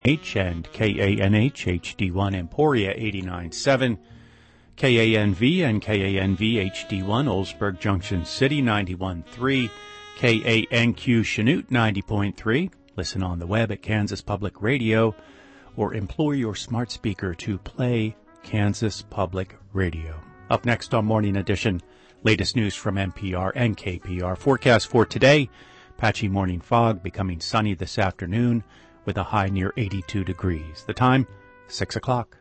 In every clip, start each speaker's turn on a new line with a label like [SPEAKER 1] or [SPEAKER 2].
[SPEAKER 1] H and KANH HD1 Emporia 89.7, KANV and KANV HD1 Oldsburg Junction City 91.3, KANQ Chanute 90.3. Listen on the web at Kansas Public Radio or employ your smart speaker to play Kansas Public Radio. Up next on Morning Edition, latest news from NPR and KPR. Forecast for today, patchy morning fog, becoming sunny this afternoon with a high near 82 degrees. The time, 6 o'clock.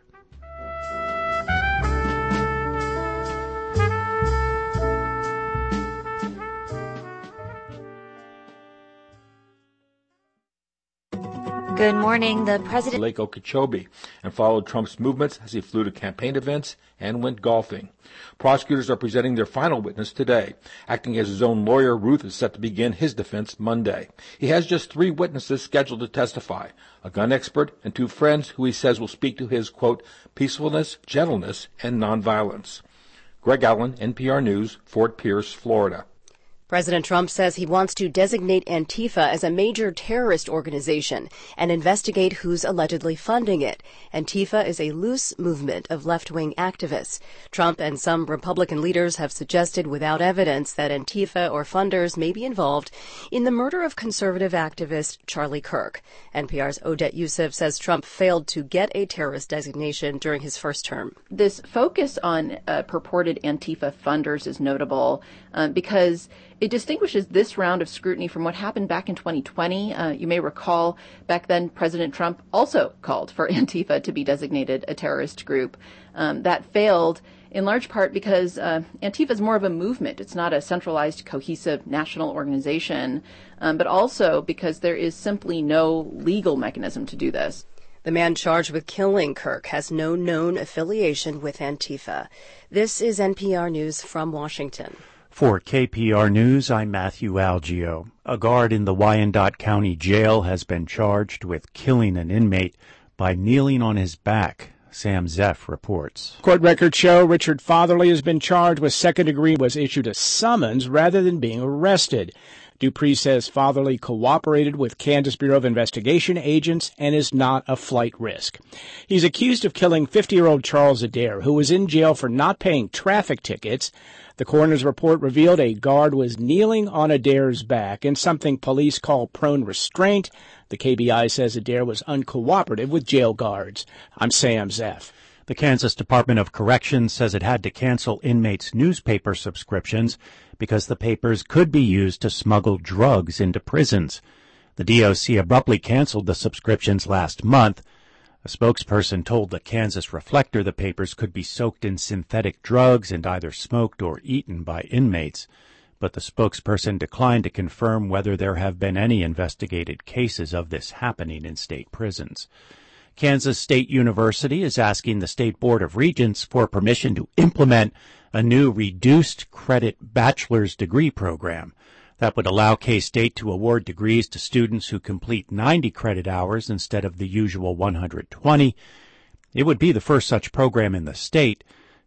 [SPEAKER 2] Good morning. The president
[SPEAKER 3] Lake Okeechobee and followed Trump's movements as he flew to campaign events and went golfing. Prosecutors are presenting their final witness today. Acting as his own lawyer, Ruth is set to begin his defense Monday. He has just 3 witnesses scheduled to testify, a gun expert and 2 friends who he says will speak to his, quote, peacefulness, gentleness, and nonviolence. Greg Allen, NPR News, Fort Pierce, Florida.
[SPEAKER 4] President Trump says he wants to designate Antifa as a major terrorist organization and investigate who's allegedly funding it. Antifa is a loose movement of left-wing activists. Trump and some Republican leaders have suggested without evidence that Antifa or funders may be involved in the murder of conservative activist Charlie Kirk. NPR's Odette Youssef says Trump failed to get a terrorist designation during his first term.
[SPEAKER 5] This focus on purported Antifa funders is notable because it distinguishes this round of scrutiny from what happened back in 2020. You may recall back then President Trump also called for Antifa to be designated a terrorist group. That failed in large part because Antifa is more of a movement. It's not a centralized, cohesive national organization, but also because there is simply no legal mechanism to do this.
[SPEAKER 4] The man charged with killing Kirk has no known affiliation with Antifa. This is NPR News from Washington.
[SPEAKER 1] For KPR News, I'm Matthew Algio. A guard in the Wyandotte County Jail has been charged with killing an inmate by kneeling on his back. Sam Zeff reports.
[SPEAKER 6] Court records show Richard Fatherly has been charged with second-degree, was issued a summons rather than being arrested. Dupree says Fatherly cooperated with Kansas Bureau of Investigation agents and is not a flight risk. He's accused of killing 50-year-old Charles Adair, who was in jail for not paying traffic tickets. The coroner's report revealed a guard was kneeling on Adair's back in something police call prone restraint. The KBI says Adair was uncooperative with jail guards. I'm Sam Zeff.
[SPEAKER 1] The Kansas Department of Corrections says it had to cancel inmates' newspaper subscriptions because the papers could be used to smuggle drugs into prisons. The DOC abruptly canceled the subscriptions last month. A spokesperson told the Kansas Reflector the papers could be soaked in synthetic drugs and either smoked or eaten by inmates, but the spokesperson declined to confirm whether there have been any investigated cases of this happening in state prisons. Kansas State University is asking the State Board of Regents for permission to implement a new reduced credit bachelor's degree program that would allow K-State to award degrees to students who complete 90 credit hours instead of the usual 120. It would be the first such program in the state.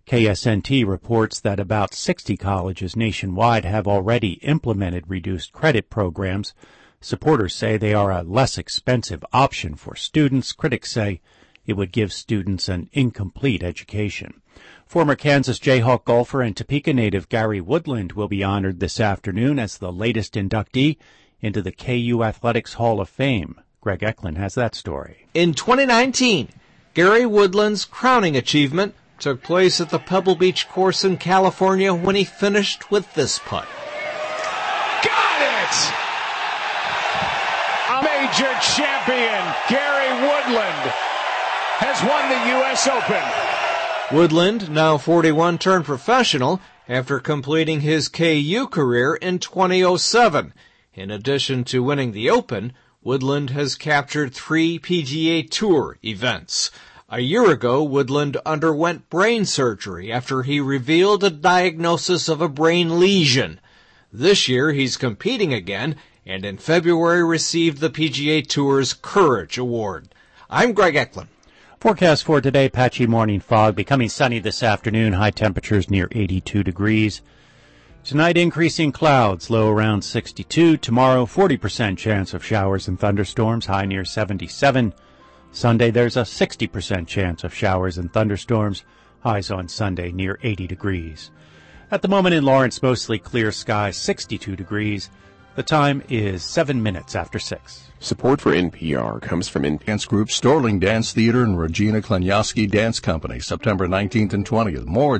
[SPEAKER 1] KSNT reports that about 60 colleges nationwide have already implemented reduced credit programs. Supporters say they are a less expensive option for students. Critics say it would give students an incomplete education. Former Kansas Jayhawk golfer and Topeka native Gary Woodland will be honored this afternoon as the latest inductee into the KU Athletics Hall of Fame. Greg Eklund has that story.
[SPEAKER 7] In 2019, Gary Woodland's crowning achievement took place at the Pebble Beach course in California when he finished with this putt.
[SPEAKER 8] Got it! A major champion, Gary Woodland, has won the U.S. Open.
[SPEAKER 7] Woodland, now 41, turned professional after completing his KU career in 2007. In addition to winning the Open, Woodland has captured 3 PGA Tour events. A year ago, Woodland underwent brain surgery after he revealed a diagnosis of a brain lesion. This year, he's competing again, and in February received the PGA Tour's Courage Award. I'm Greg Eklund.
[SPEAKER 1] Forecast for today, patchy morning fog, becoming sunny this afternoon, high temperatures near 82 degrees. Tonight, increasing clouds, low around 62. Tomorrow, 40% chance of showers and thunderstorms, high near 77. Sunday, there's a 60% chance of showers and thunderstorms. Highs on Sunday near 80 degrees. At the moment in Lawrence, mostly clear skies, 62 degrees. The time is 7 minutes after 6.
[SPEAKER 9] Support for NPR comes from Dance Group, Storling Dance Theater, and Regina Klonowski Dance Company, September 19th and 20th. More at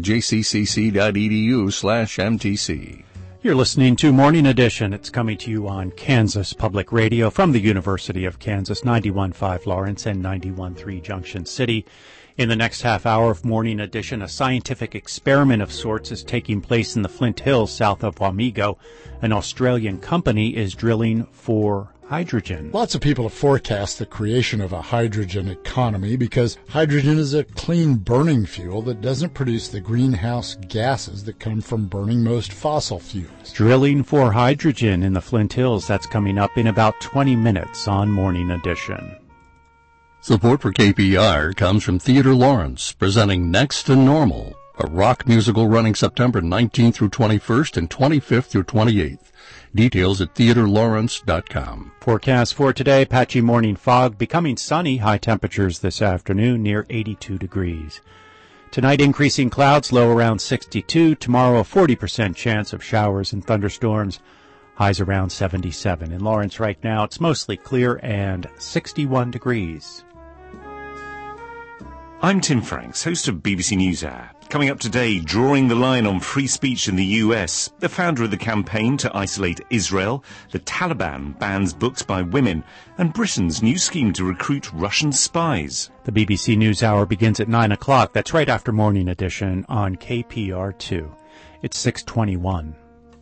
[SPEAKER 9] jccc.edu/MTC.
[SPEAKER 1] You're listening to Morning Edition. It's coming to you on Kansas Public Radio from the University of Kansas, 91.5 Lawrence and 91.3 Junction City. In the next half hour of Morning Edition, a scientific experiment of sorts is taking place in the Flint Hills south of Wamego. An Australian company is drilling for hydrogen.
[SPEAKER 10] Lots of people have forecast the creation of a hydrogen economy because hydrogen is a clean burning fuel that doesn't produce the greenhouse gases that come from burning most fossil fuels.
[SPEAKER 1] Drilling for hydrogen in the Flint Hills, that's coming up in about 20 minutes on Morning Edition.
[SPEAKER 9] Support for KPR comes from Theater Lawrence, presenting Next to Normal, a rock musical running September 19th through 21st and 25th through 28th. Details at theaterlawrence.com.
[SPEAKER 1] Forecast for today, patchy morning fog, becoming sunny, high temperatures this afternoon near 82 degrees. Tonight, increasing clouds, low around 62. Tomorrow, a 40% chance of showers and thunderstorms. Highs around 77. In Lawrence right now, it's mostly clear and 61 degrees.
[SPEAKER 11] I'm Tim Franks, host of BBC News Hour. Coming up today, drawing the line on free speech in the US, the founder of the campaign to isolate Israel, the Taliban bans books by women, and Britain's new scheme to recruit Russian spies.
[SPEAKER 1] The BBC News Hour begins at 9 o'clock. That's right after Morning Edition on KPR2. It's 6:21.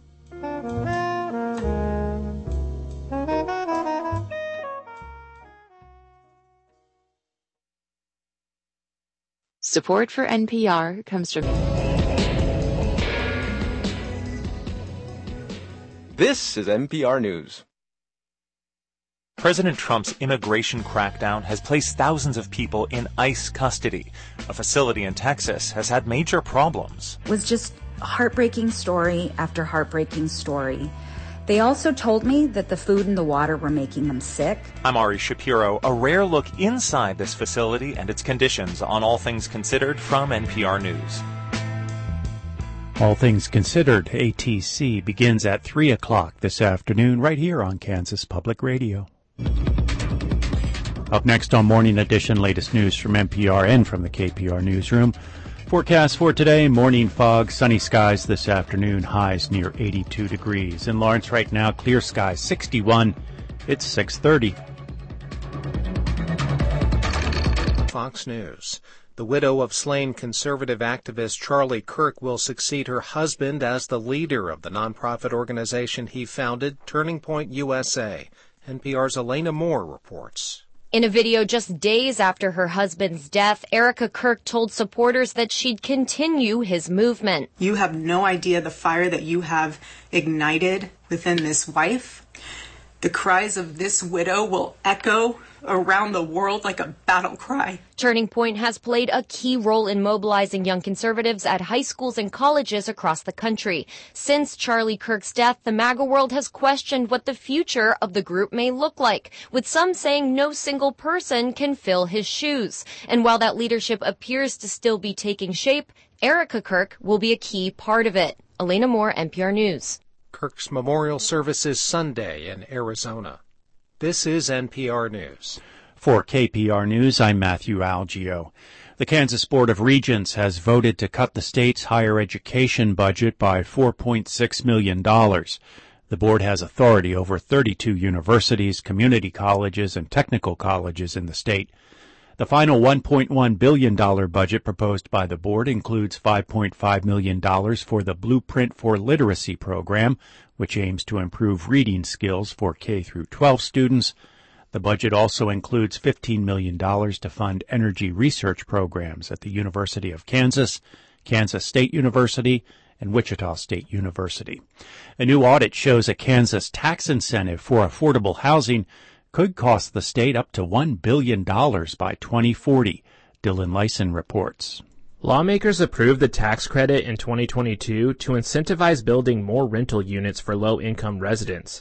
[SPEAKER 12] Support for NPR comes from...
[SPEAKER 13] This is NPR News.
[SPEAKER 14] President Trump's immigration crackdown has placed thousands of people in ICE custody. A facility in Texas has had major problems.
[SPEAKER 15] It was just heartbreaking story after heartbreaking story. They also told me that the food and the water were making them sick.
[SPEAKER 14] I'm Ari Shapiro. A rare look inside this facility and its conditions on All Things Considered from NPR News.
[SPEAKER 1] All Things Considered, ATC, begins at 3 o'clock this afternoon right here on Kansas Public Radio. Up next on Morning Edition, latest news from NPR and from the KPR newsroom. Forecast for today, morning fog, sunny skies this afternoon, highs near 82 degrees. In Lawrence right now, clear skies, 61. It's 6:30.
[SPEAKER 7] Fox News. The widow of slain conservative activist Charlie Kirk will succeed her husband as the leader of the nonprofit organization he founded, Turning Point USA. NPR's Elena Moore reports.
[SPEAKER 16] In a video just days after her husband's death, Erica Kirk told supporters that she'd continue his movement.
[SPEAKER 17] You have no idea the fire that you have ignited within this wife. The cries of this widow will echo around the world like a battle cry.
[SPEAKER 16] Turning Point has played a key role in mobilizing young conservatives at high schools and colleges across the country. Since Charlie Kirk's death, the MAGA world has questioned what the future of the group may look like, with some saying no single person can fill his shoes. And while that leadership appears to still be taking shape, Erica Kirk will be a key part of it. Elena Moore, NPR News.
[SPEAKER 7] Kirk's memorial service is Sunday in Arizona. This is NPR News.
[SPEAKER 1] For KPR News, I'm Matthew Algio. The Kansas Board of Regents has voted to cut the state's higher education budget by $4.6 million. The board has authority over 32 universities, community colleges, and technical colleges in the state. The final $1.1 billion budget proposed by the board includes $5.5 million for the Blueprint for Literacy program, which aims to improve reading skills for K-12 students. The budget also includes $15 million to fund energy research programs at the University of Kansas, Kansas State University, and Wichita State University. A new audit shows a Kansas tax incentive for affordable housing could cost the state up to $1 billion by 2040, Dylan Lyson reports.
[SPEAKER 18] Lawmakers approved the tax credit in 2022 to incentivize building more rental units for low-income residents.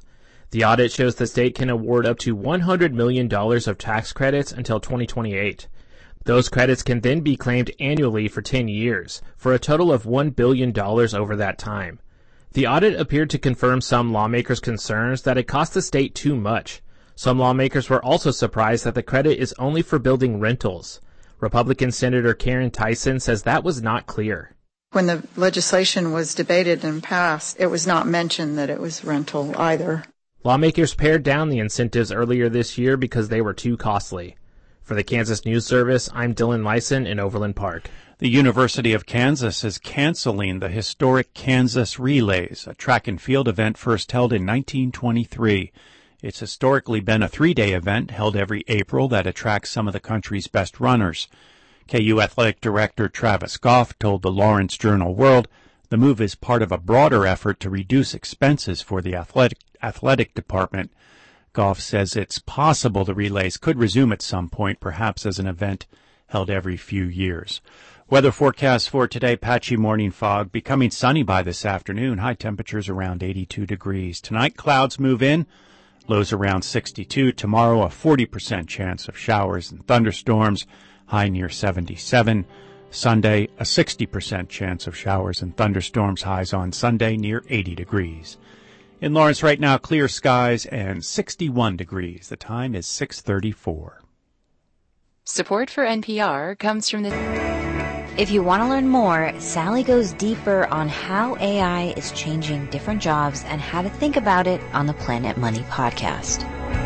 [SPEAKER 18] The audit shows the state can award up to $100 million of tax credits until 2028. Those credits can then be claimed annually for 10 years, for a total of $1 billion over that time. The audit appeared to confirm some lawmakers' concerns that it cost the state too much. Some lawmakers were also surprised that the credit is only for building rentals. Republican Senator Karen Tyson says that was not clear.
[SPEAKER 19] When the legislation was debated and passed, it was not mentioned that it was rental either.
[SPEAKER 18] Lawmakers pared down the incentives earlier this year because they were too costly. For the Kansas News Service, I'm Dylan Lyson in Overland Park.
[SPEAKER 1] The University of Kansas is canceling the historic Kansas Relays, a track and field event first held in 1923. It's historically been a 3-day event held every April that attracts some of the country's best runners. KU Athletic Director Travis Goff told the Lawrence Journal-World the move is part of a broader effort to reduce expenses for the athletic department. Goff says it's possible the relays could resume at some point, perhaps as an event held every few years. Weather forecast for today, patchy morning fog, becoming sunny by this afternoon, high temperatures around 82 degrees. Tonight, clouds move in, lows around 62. Tomorrow, a 40% chance of showers and thunderstorms, high near 77. Sunday, a 60% chance of showers and thunderstorms, highs on Sunday near 80 degrees. In Lawrence right now, clear skies and 61 degrees. The time is 6:34.
[SPEAKER 12] Support for NPR comes from the...
[SPEAKER 2] If you want to learn more, Sally goes deeper on how AI is changing different jobs and how to think about it on the Planet Money podcast.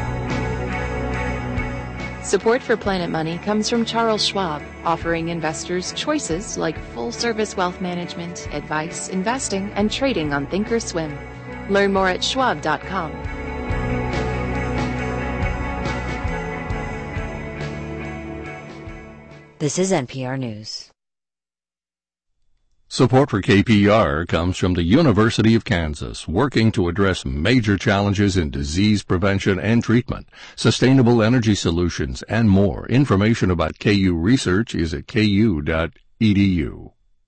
[SPEAKER 12] Support for Planet Money comes from Charles Schwab, offering investors choices like full-service wealth management, advice, investing, and trading on Thinkorswim. Learn more at schwab.com.
[SPEAKER 2] This is NPR News.
[SPEAKER 9] Support for KPR comes from the University of Kansas, working to address major challenges in disease prevention and treatment, sustainable energy solutions, and more. Information about KU research is at ku.edu.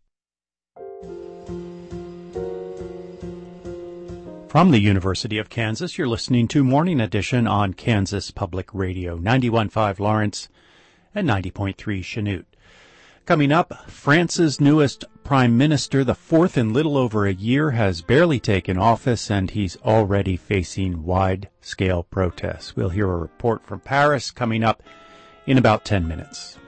[SPEAKER 1] From the University of Kansas, you're listening to Morning Edition on Kansas Public Radio, 91.5 Lawrence and 90.3 Chanute. Coming up, France's newest prime minister, the fourth in little over a year, has barely taken office, and he's already facing wide-scale protests. We'll hear a report from Paris coming up in about 10 minutes.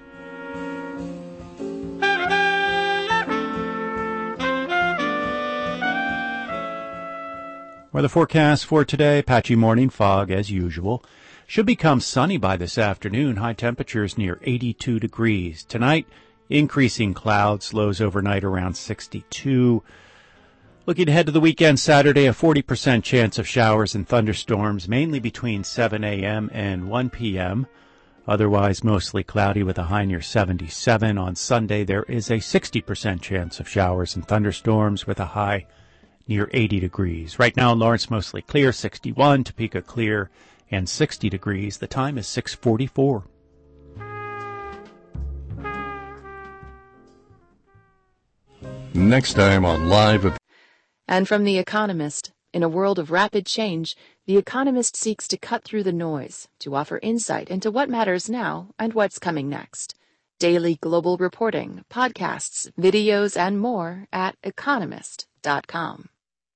[SPEAKER 1] Weather forecast for today, patchy morning fog as usual. Should become sunny by this afternoon, high temperatures near 82 degrees. Tonight, increasing clouds, lows overnight around 62. Looking ahead to the weekend, Saturday, a 40% chance of showers and thunderstorms, mainly between 7 a.m. and 1 p.m. Otherwise, mostly cloudy with a high near 77. On Sunday, there is a 60% chance of showers and thunderstorms with a high near 80 degrees. Right now in Lawrence, mostly clear, 61. Topeka, clear and 60 degrees. The time is 6:44.
[SPEAKER 9] Next time on Live.
[SPEAKER 12] And from The Economist, in a world of rapid change, The Economist seeks to cut through the noise, to offer insight into what matters now and what's coming next. Daily global reporting, podcasts, videos, and more at economist.com.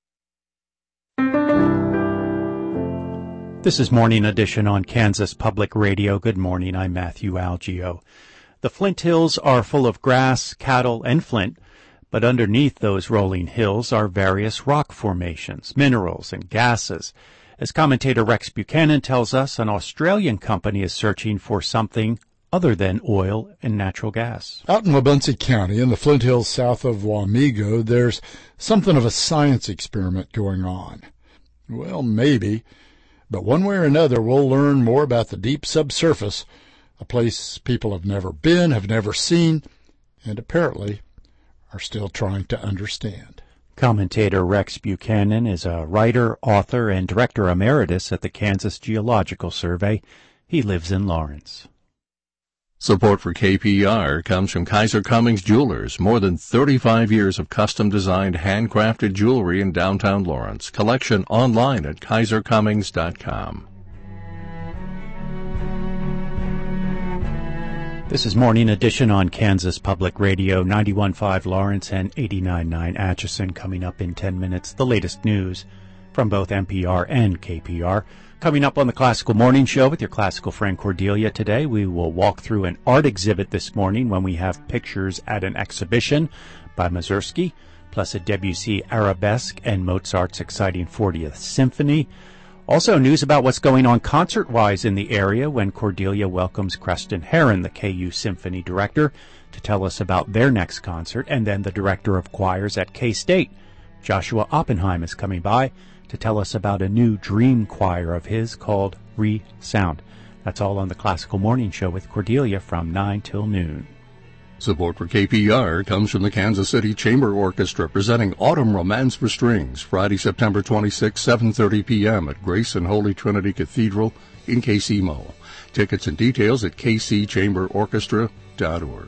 [SPEAKER 1] This is Morning Edition on Kansas Public Radio. Good morning, I'm Matthew Algeo. The Flint Hills are full of grass, cattle, and flint, but underneath those rolling hills are various rock formations, minerals, and gases. As commentator Rex Buchanan tells us, an Australian company is searching for something other than oil and natural gas.
[SPEAKER 10] Out in Wabaunsee County, in the Flint Hills south of Wamego, there's something of a science experiment going on. Well, maybe. But one way or another, we'll learn more about the deep subsurface, a place people have never been, have never seen, and apparently are still trying to understand.
[SPEAKER 1] Commentator Rex Buchanan is a writer, author, and director emeritus at the Kansas Geological Survey. He lives in Lawrence.
[SPEAKER 9] Support for KPR comes from Kaiser Cummings Jewelers. More than 35 years of custom-designed, handcrafted jewelry in downtown Lawrence. Collection online at kaisercummings.com.
[SPEAKER 1] This is Morning Edition on Kansas Public Radio, 91.5 Lawrence and 89.9 Atchison. Coming up in 10 minutes, the latest news from both NPR and KPR. Coming up on the Classical Morning Show with your classical friend Cordelia today, we will walk through an art exhibit this morning when we have pictures at an exhibition by Mazursky, plus a Debussy arabesque and Mozart's exciting 40th Symphony. Also news about what's going on concert-wise in the area when Cordelia welcomes Creston Heron, the KU Symphony director, to tell us about their next concert, and then the director of choirs at K-State, Joshua Oppenheim, is coming by to tell us about a new dream choir of his called Re-Sound. That's all on the Classical Morning Show with Cordelia from 9 till noon.
[SPEAKER 9] Support for KPR comes from the Kansas City Chamber Orchestra presenting Autumn Romance for Strings, Friday, September 26, 7:30 p.m. at Grace and Holy Trinity Cathedral in KCMO. Tickets and details at kcchamberorchestra.org.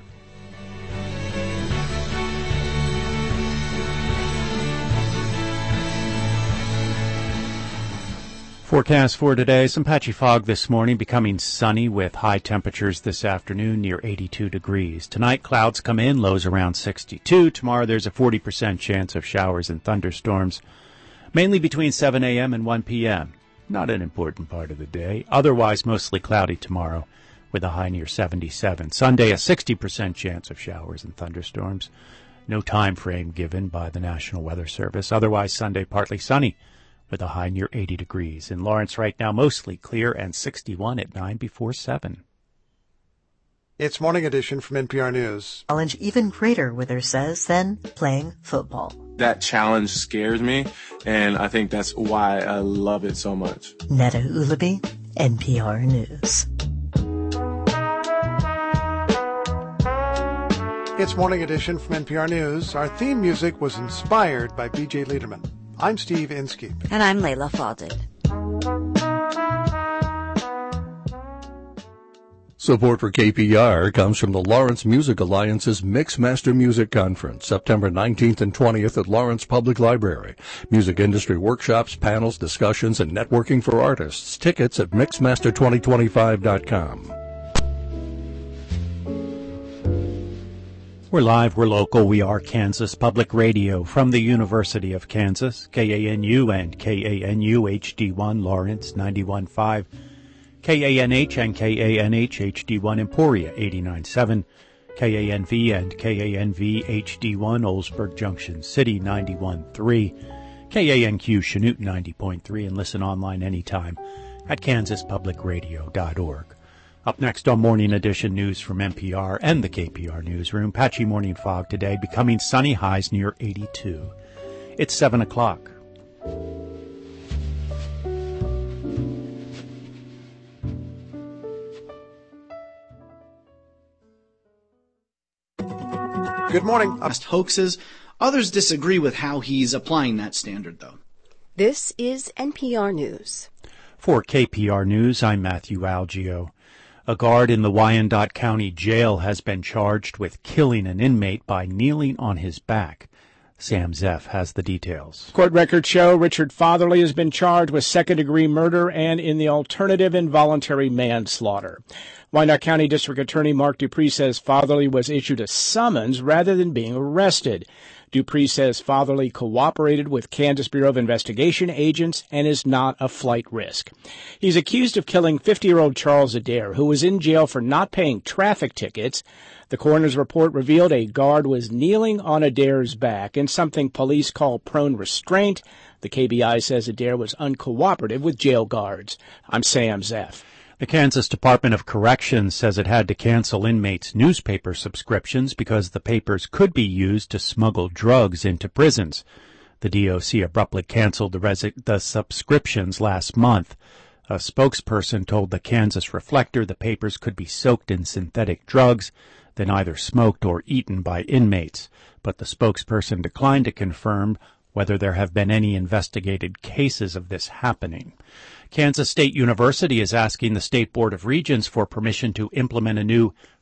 [SPEAKER 1] Forecast for today, some patchy fog this morning, becoming sunny with high temperatures this afternoon near 82 degrees. Tonight, clouds come in, lows around 62. Tomorrow, there's a 40% chance of showers and thunderstorms, mainly between 7 a.m. and 1 p.m. Not an important part of the day. Otherwise, mostly cloudy tomorrow with a high near 77. Sunday, a 60% chance of showers and thunderstorms. No time frame given by the National Weather Service. Otherwise, Sunday, partly sunny with a high near 80 degrees. In Lawrence right now, mostly clear and 61 at 9 before 7.
[SPEAKER 20] It's Morning Edition from NPR News.
[SPEAKER 21] Challenge even greater, Wither says, than playing football.
[SPEAKER 22] That challenge scares me, and I think that's why I love it so much.
[SPEAKER 21] Netta Ulaby, NPR News.
[SPEAKER 20] It's Morning Edition from NPR News. Our theme music was inspired by B.J. Liederman. I'm Steve Inskeep.
[SPEAKER 2] And I'm Layla Falded.
[SPEAKER 9] Support for KPR comes from the Lawrence Music Alliance's Mixmaster Music Conference, September 19th and 20th at Lawrence Public Library. Music industry workshops, panels, discussions, and networking for artists. Tickets at mixmaster2025.com.
[SPEAKER 1] We're live, we're local, we are Kansas Public Radio from the University of Kansas, KANU and KANU HD1 Lawrence 91.5, KANH and KANH HD1 Emporia 89.7, KANV and KANV HD1 Oldsburg Junction City 91.3, KANQ Chanute 90.3, and listen online anytime at kansaspublicradio.org. Up next on Morning Edition news from NPR and the KPR newsroom. Patchy morning fog today, becoming sunny, highs near 82. It's 7 o'clock.
[SPEAKER 20] Good morning.
[SPEAKER 23] Hoaxes. Others disagree with how he's applying that standard, though.
[SPEAKER 4] This is NPR News.
[SPEAKER 1] For KPR News, I'm Matthew Algio. A guard in the Wyandotte County Jail has been charged with killing an inmate by kneeling on his back. Sam Zeff has the details.
[SPEAKER 6] Court records show Richard Fatherly has been charged with second-degree murder and in the alternative involuntary manslaughter. Wyandotte County District Attorney Mark Dupree says Fatherly was issued a summons rather than being arrested. Dupree says Fatherly cooperated with Kansas Bureau of Investigation agents and is not a flight risk. He's accused of killing 50-year-old Charles Adair, who was in jail for not paying traffic tickets. The coroner's report revealed a guard was kneeling on Adair's back in something police call prone restraint. The KBI says Adair was uncooperative with jail guards. I'm Sam Zeff.
[SPEAKER 1] The Kansas Department of Corrections says it had to cancel inmates' newspaper subscriptions because the papers could be used to smuggle drugs into prisons. The DOC abruptly canceled the subscriptions last month. A spokesperson told the Kansas Reflector the papers could be soaked in synthetic drugs, then either smoked or eaten by inmates. But the spokesperson declined to confirm whether there have been any investigated cases of this happening. Kansas State University is asking the State Board of Regents for permission to implement a new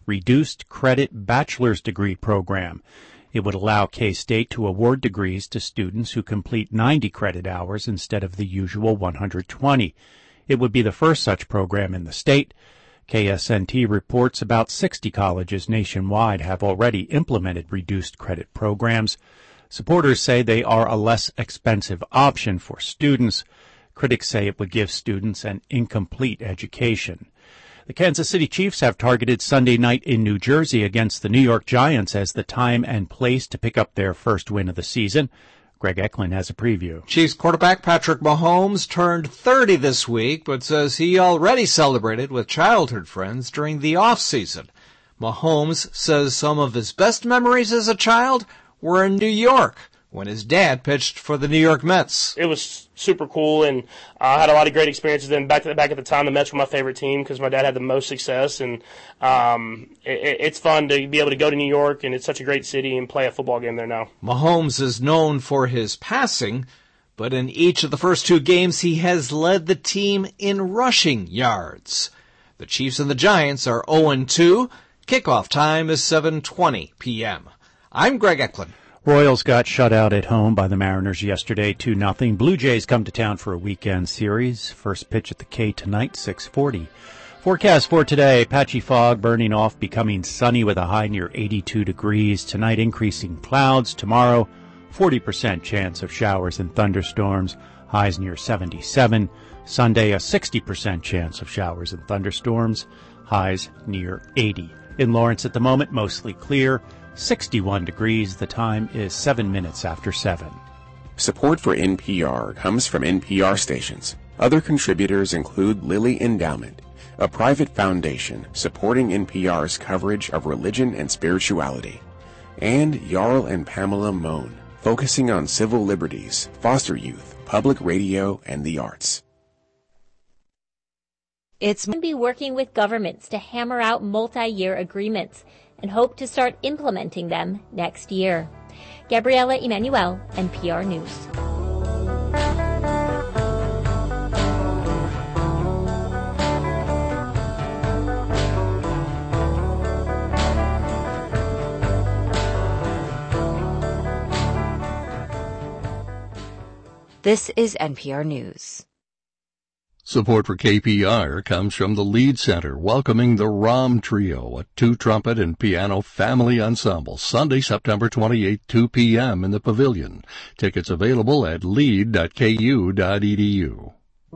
[SPEAKER 1] reduced credit bachelor's degree program. It would allow K-State to award degrees to students who complete 90 credit hours instead of the usual 120. It would be the first such program in the state. KSNT reports about 60 colleges nationwide have already implemented reduced credit programs. Supporters say they are a less expensive option for students. Critics say it would give students an incomplete education. The Kansas City Chiefs have targeted Sunday night in New Jersey against the New York Giants as the time and place to pick up their first win of the season. Greg Eklund has a preview.
[SPEAKER 7] Chiefs quarterback Patrick Mahomes turned 30 this week, but says he already celebrated with childhood friends during the off-season. Mahomes says some of his best memories as a child were in New York when his dad pitched for the New York Mets.
[SPEAKER 3] It was super cool, and I had a lot of great experiences. Then back at the time, the Mets were my favorite team because my dad had the most success, and it's fun to be able to go to New York, and it's such a great city, and play a football game there now.
[SPEAKER 7] Mahomes is known for his passing, but in each of the first two games, he has led the team in rushing yards. The Chiefs and the Giants are 0-2. Kickoff time is 7:20 p.m. I'm Greg Eklund.
[SPEAKER 1] Royals got shut out at home by the Mariners yesterday, 2-0. Blue Jays come to town for a weekend series. First pitch at the K tonight, 6:40. Forecast for today, patchy fog burning off, becoming sunny with a high near 82 degrees. Tonight, increasing clouds. Tomorrow, 40% chance of showers and thunderstorms, highs near 77. Sunday, a 60% chance of showers and thunderstorms, highs near 80. In Lawrence at the moment, mostly clear. 61 degrees. The time is 7 minutes after 7.
[SPEAKER 5] Support for NPR comes from NPR stations. Other contributors include Lilly Endowment, a private foundation supporting NPR's coverage of religion and spirituality, and Jarl and Pamela Mohn, focusing on civil liberties, foster youth, public radio, and the arts.
[SPEAKER 8] It's going to be working with governments to hammer out multi-year agreements and hope to start implementing them next year. Gabriela Emanuel, NPR News.
[SPEAKER 2] This is NPR News.
[SPEAKER 9] Support for KPR comes from the Lead Center, welcoming the Ram Trio, a two-trumpet and piano family ensemble, Sunday, September 28, 2 p.m. in the Pavilion. Tickets available at lead.ku.edu.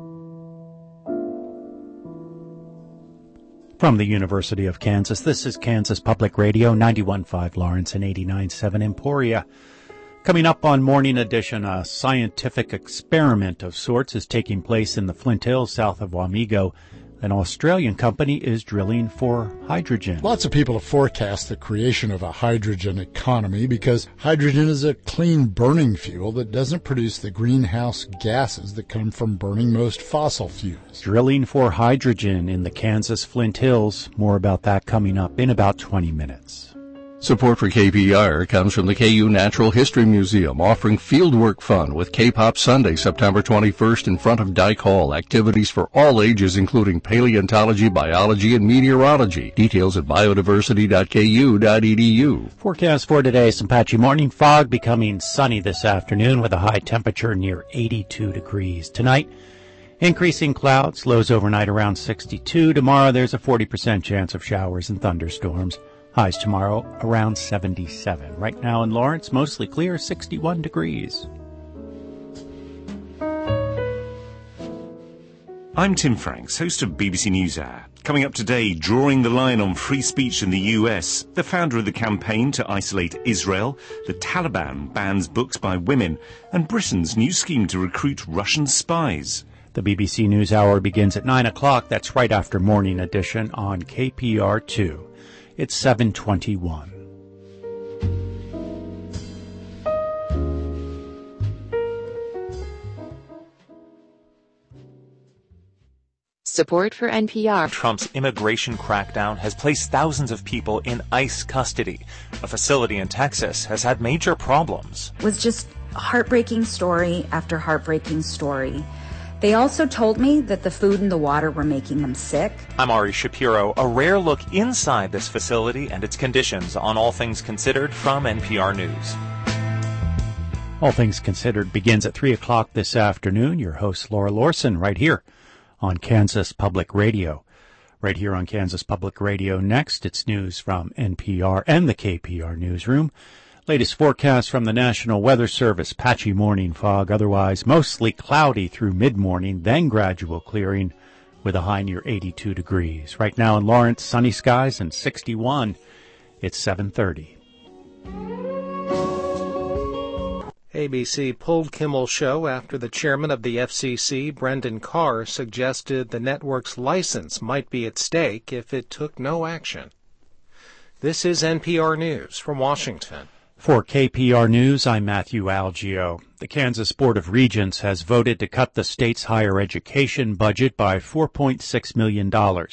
[SPEAKER 1] From the University of Kansas, this is Kansas Public Radio, 91.5 Lawrence and 89.7 Emporia. Coming up on Morning Edition, a scientific experiment of sorts is taking place in the Flint Hills south of Wamego. An Australian company is drilling for hydrogen.
[SPEAKER 10] Lots of people have forecast the creation of a hydrogen economy because hydrogen is a clean burning fuel that doesn't produce the greenhouse gases that come from burning most fossil fuels.
[SPEAKER 1] Drilling for hydrogen in the Kansas Flint Hills. More about that coming up in about 20 minutes.
[SPEAKER 9] Support for KPR comes from the KU Natural History Museum, offering fieldwork fun with K-Pop Sunday, September 21st in front of Dyke Hall. Activities for all ages, including paleontology, biology, and meteorology. Details at biodiversity.ku.edu.
[SPEAKER 1] Forecast for today, some patchy morning fog, becoming sunny this afternoon with a high temperature near 82 degrees. Tonight, increasing clouds, lows overnight around 62. Tomorrow, there's a 40% chance of showers and thunderstorms. Highs tomorrow around 77. Right now in Lawrence, mostly clear, 61 degrees.
[SPEAKER 11] I'm Tim Franks, host of BBC News Hour. Coming up today, drawing the line on free speech in the US, the founder of the campaign to isolate Israel, the Taliban bans books by women, and Britain's new scheme to recruit Russian spies.
[SPEAKER 1] The BBC News Hour begins at 9 o'clock. That's right after Morning Edition on KPR2. It's 7:21.
[SPEAKER 12] Support for NPR.
[SPEAKER 14] Trump's immigration crackdown has placed thousands of people in ICE custody. A facility in Texas has had major problems.
[SPEAKER 15] It was just heartbreaking story after heartbreaking story. They also told me that the food and the water were making them sick.
[SPEAKER 14] I'm Ari Shapiro. A rare look inside this facility and its conditions on All Things Considered from NPR News.
[SPEAKER 1] All Things Considered begins at 3 o'clock this afternoon. Your host, Laura Lorson, right here on Kansas Public Radio. Right here on Kansas Public Radio next, it's news from NPR and the KPR newsroom. Latest forecast from the National Weather Service, patchy morning fog, otherwise mostly cloudy through mid-morning, then gradual clearing with a high near 82 degrees. Right now in Lawrence, sunny skies and 61. It's 7:30.
[SPEAKER 13] ABC pulled Kimmel's show after the chairman of the FCC, Brendan Carr, suggested the network's license might be at stake if it took no action. This is NPR News from Washington.
[SPEAKER 1] For KPR News, I'm Matthew Algio. The Kansas Board of Regents has voted to cut the state's higher education budget by $4.6 million.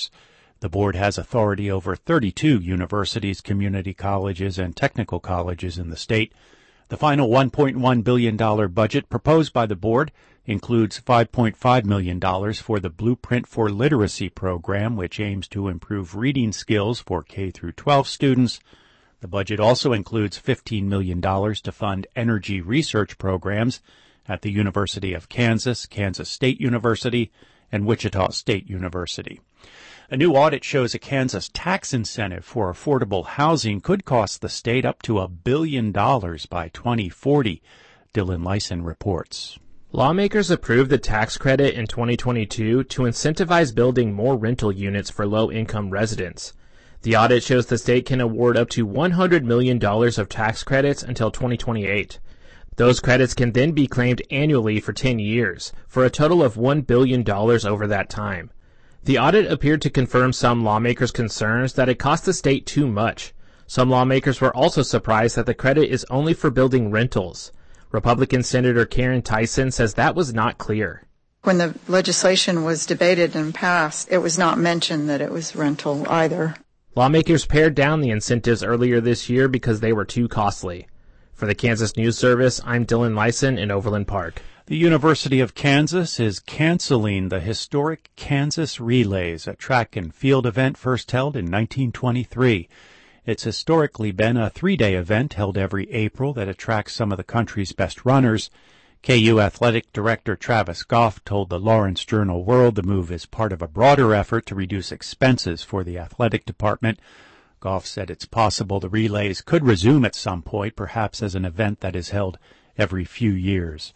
[SPEAKER 1] The board has authority over 32 universities, community colleges, and technical colleges in the state. The final $1.1 billion budget proposed by the board includes $5.5 million for the Blueprint for Literacy program, which aims to improve reading skills for K-12 students. The budget also includes $15 million to fund energy research programs at the University of Kansas, Kansas State University, and Wichita State University. A new audit shows a Kansas tax incentive for affordable housing could cost the state up to $1 billion by 2040, Dylan Lyson reports.
[SPEAKER 18] Lawmakers approved the tax credit in 2022 to incentivize building more rental units for low-income residents. The audit shows the state can award up to $100 million of tax credits until 2028. Those credits can then be claimed annually for 10 years, for a total of $1 billion over that time. The audit appeared to confirm some lawmakers' concerns that it cost the state too much. Some lawmakers were also surprised that the credit is only for building rentals. Republican Senator Karen Tyson says that was not clear.
[SPEAKER 19] When the legislation was debated and passed, it was not mentioned that it was rental either.
[SPEAKER 18] Lawmakers pared down the incentives earlier this year because they were too costly. For the Kansas News Service, I'm Dylan Lyson in Overland Park.
[SPEAKER 1] The University of Kansas is canceling the historic Kansas Relays, a track and field event first held in 1923. It's historically been a 3-day event held every April that attracts some of the country's best runners. KU Athletic Director Travis Goff told the Lawrence Journal-World the move is part of a broader effort to reduce expenses for the athletic department. Goff said it's possible the relays could resume at some point, perhaps as an event that is held every few years.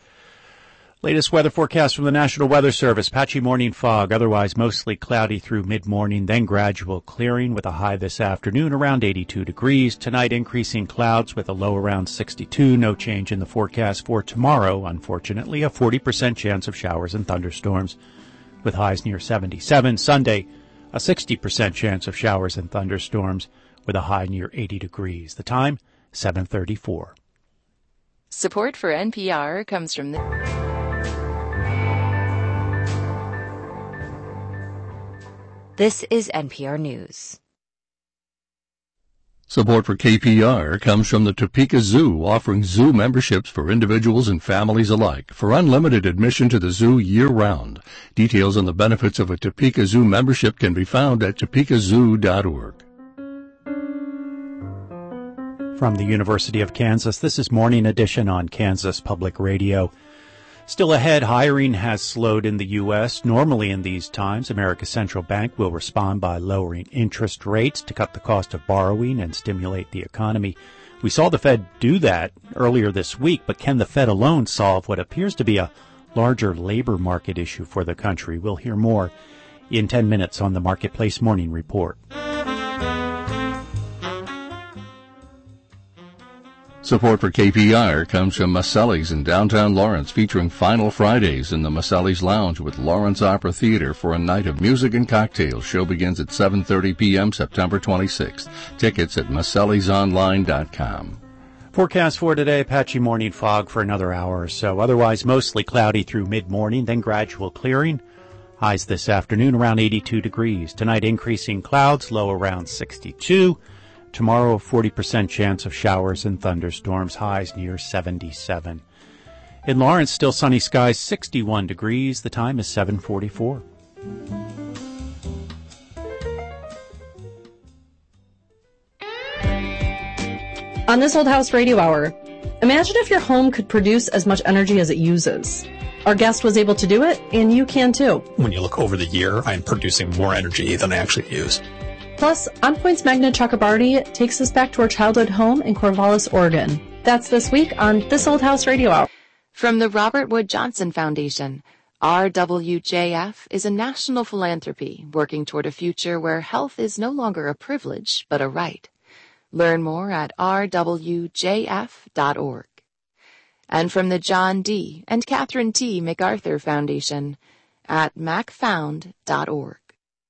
[SPEAKER 1] Latest weather forecast from the National Weather Service. Patchy morning fog, otherwise mostly cloudy through mid-morning, then gradual clearing with a high this afternoon around 82 degrees. Tonight, increasing clouds with a low around 62. No change in the forecast for tomorrow. Unfortunately, a 40% chance of showers and thunderstorms with highs near 77. Sunday, a 60% chance of showers and thunderstorms with a high near 80 degrees. The time, 7:34.
[SPEAKER 12] Support for NPR comes from the...
[SPEAKER 2] This is NPR News.
[SPEAKER 9] Support for KPR comes from the Topeka Zoo, offering zoo memberships for individuals and families alike for unlimited admission to the zoo year-round. Details on the benefits of a Topeka Zoo membership can be found at topekazoo.org.
[SPEAKER 1] From the University of Kansas, this is Morning Edition on Kansas Public Radio. Still ahead, hiring has slowed in the U.S. Normally in these times, America's central bank will respond by lowering interest rates to cut the cost of borrowing and stimulate the economy. We saw the Fed do that earlier this week, but can the Fed alone solve what appears to be a larger labor market issue for the country? We'll hear more in 10 minutes on the Marketplace Morning Report.
[SPEAKER 9] Support for KPR comes from Maselli's in downtown Lawrence, featuring Final Fridays in the Maselli's Lounge with Lawrence Opera Theater for a night of music and cocktails. Show begins at 7:30 p.m. September 26th. Tickets at massellisonline.com.
[SPEAKER 1] Forecast for today, patchy morning fog for another hour or so. Otherwise, mostly cloudy through mid-morning, then gradual clearing. Highs this afternoon around 82 degrees. Tonight, increasing clouds, low around 62. Tomorrow, 40% chance of showers and thunderstorms, highs near 77. In Lawrence, still sunny skies, 61 degrees. The time is 7:44.
[SPEAKER 16] On this Old House Radio Hour, imagine if your home could produce as much energy as it uses. Our guest was able to do it, and you can too.
[SPEAKER 17] When you look over the year, I'm producing more energy than I actually use.
[SPEAKER 16] Plus, On Point's Magna Chakrabarty takes us back to our childhood home in Corvallis, Oregon. That's this week on This Old House Radio Hour.
[SPEAKER 12] From the Robert Wood Johnson Foundation, RWJF is a national philanthropy working toward a future where health is no longer a privilege, but a right. Learn more at rwjf.org. And from the John D. and Catherine T. MacArthur Foundation at macfound.org.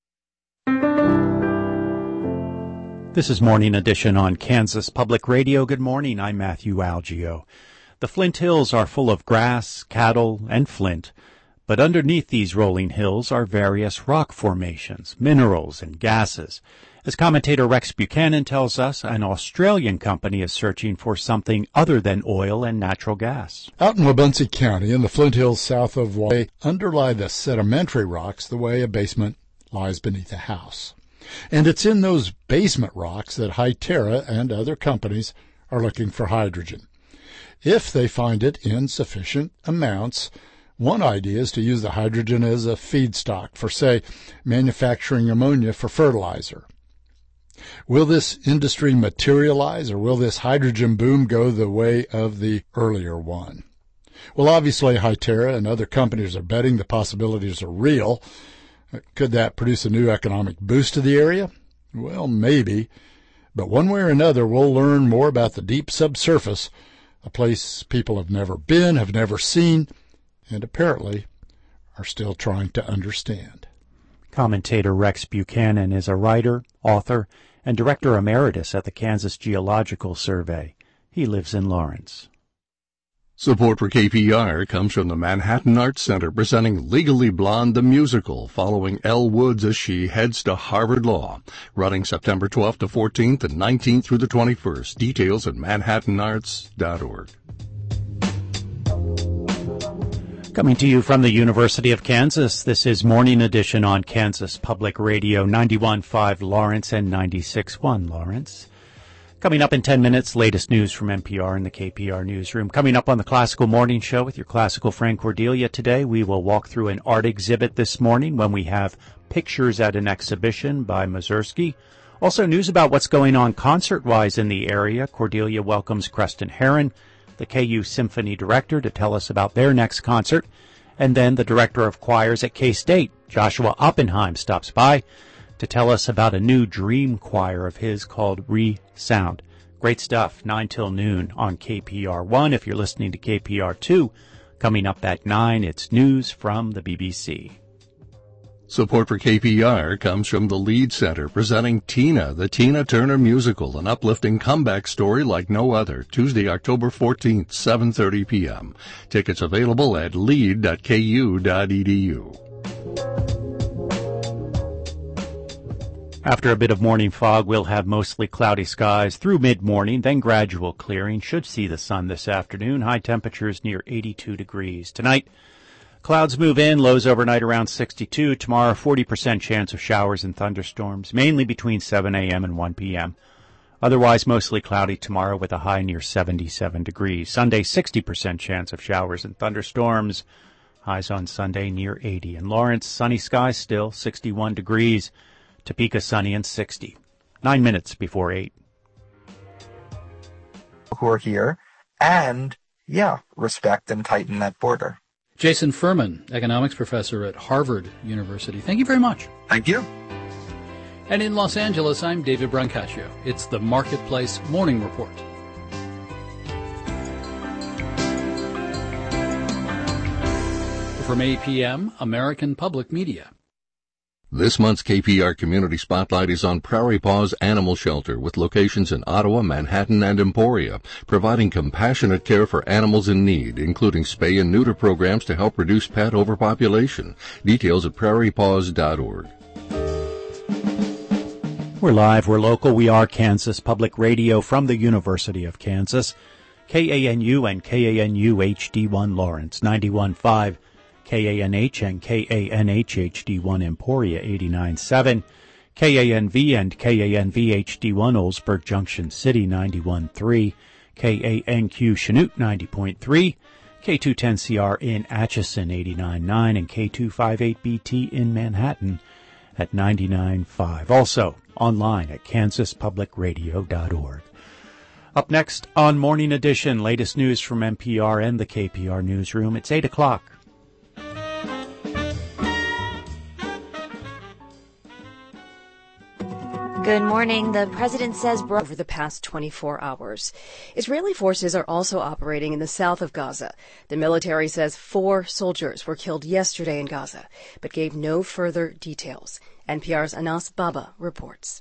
[SPEAKER 1] This is Morning Edition on Kansas Public Radio. Good morning. I'm Matthew Algio. The Flint Hills are full of grass, cattle, and flint, but underneath these rolling hills are various rock formations, minerals, and gases. As commentator Rex Buchanan tells us, an Australian company is searching for something other than oil and natural gas.
[SPEAKER 10] Out in Wabaunsee County, in the Flint Hills south of Waumea, underlie the sedimentary rocks the way a basement lies beneath a house. And it's in those basement rocks that Hytera and other companies are looking for hydrogen. If they find it in sufficient amounts, one idea is to use the hydrogen as a feedstock for, say, manufacturing ammonia for fertilizer. Will this industry materialize, or will this hydrogen boom go the way of the earlier one? Well, obviously, Hytera and other companies are betting the possibilities are real. Could that produce a new economic boost to the area? Well, maybe. But one way or another, we'll learn more about the deep subsurface, a place people have never been, have never seen, and apparently are still trying to understand.
[SPEAKER 1] Commentator Rex Buchanan is a writer, author, and director emeritus at the Kansas Geological Survey. He lives in Lawrence.
[SPEAKER 9] Support for KPR comes from the Manhattan Arts Center, presenting Legally Blonde the Musical, following Elle Woods as she heads to Harvard Law, running September 12th to 14th and 19th through the 21st. Details at manhattanarts.org.
[SPEAKER 1] Coming to you from the University of Kansas, this is Morning Edition on Kansas Public Radio, 91.5 Lawrence and 96.1 Lawrence. Coming up in 10 minutes, latest news from NPR and the KPR newsroom. Coming up on the Classical Morning Show with your classical friend Cordelia today, we will walk through an art exhibit this morning when we have pictures at an exhibition by Mazursky. Also news about what's going on concert-wise in the area. Cordelia welcomes Creston Heron, the KU Symphony Director, to tell us about their next concert. And then the Director of Choirs at K-State, Joshua Oppenheim, stops by to tell us about a new dream choir of his called Re-Sound. Great stuff, 9 till noon on KPR1. If you're listening to KPR2, coming up at 9, it's news from the BBC.
[SPEAKER 9] Support for KPR comes from the Lead Center, presenting Tina, the Tina Turner Musical, an uplifting comeback story like no other, Tuesday, October 14th, 7:30 p.m. Tickets available at lead.ku.edu.
[SPEAKER 1] After a bit of morning fog, we'll have mostly cloudy skies through mid-morning, then gradual clearing. Should see the sun this afternoon. High temperatures near 82 degrees. Tonight, clouds move in, lows overnight around 62. Tomorrow, 40% chance of showers and thunderstorms, mainly between 7 a.m. and 1 p.m. Otherwise, mostly cloudy tomorrow with a high near 77 degrees. Sunday, 60% chance of showers and thunderstorms. Highs on Sunday near 80. In Lawrence, sunny skies still, 61 degrees. Topeka, sunny and 60. 9 minutes before 8.
[SPEAKER 22] Who are here, and, respect and tighten that border.
[SPEAKER 24] Jason Furman, economics professor at Harvard University. Thank you very much.
[SPEAKER 22] Thank you.
[SPEAKER 24] And in Los Angeles, I'm David Brancaccio. It's the Marketplace Morning Report. From APM, American Public Media.
[SPEAKER 9] This month's KPR Community Spotlight is on Prairie Paws Animal Shelter, with locations in Ottawa, Manhattan, and Emporia, providing compassionate care for animals in need, including spay and neuter programs to help reduce pet overpopulation. Details at prairiepaws.org.
[SPEAKER 1] We're live, we're local, we are Kansas Public Radio from the University of Kansas. KANU and KANU HD1 Lawrence 91.5, KANH and KANH HD1 Emporia 89.7, KANV and KANV HD1 Oldsburg Junction City 91.3, KANQ Chanute 90.3, K210CR in Atchison 89.9, and K258BT in Manhattan at 99.5. Also online at kansaspublicradio.org. Up next on Morning Edition, latest news from NPR and the KPR newsroom. It's 8 o'clock.
[SPEAKER 2] Good morning. The president says
[SPEAKER 4] over the past 24 hours. Israeli forces are also operating in the south of Gaza. The military says 4 soldiers were killed yesterday in Gaza, but gave no further details. NPR's Anas Baba reports.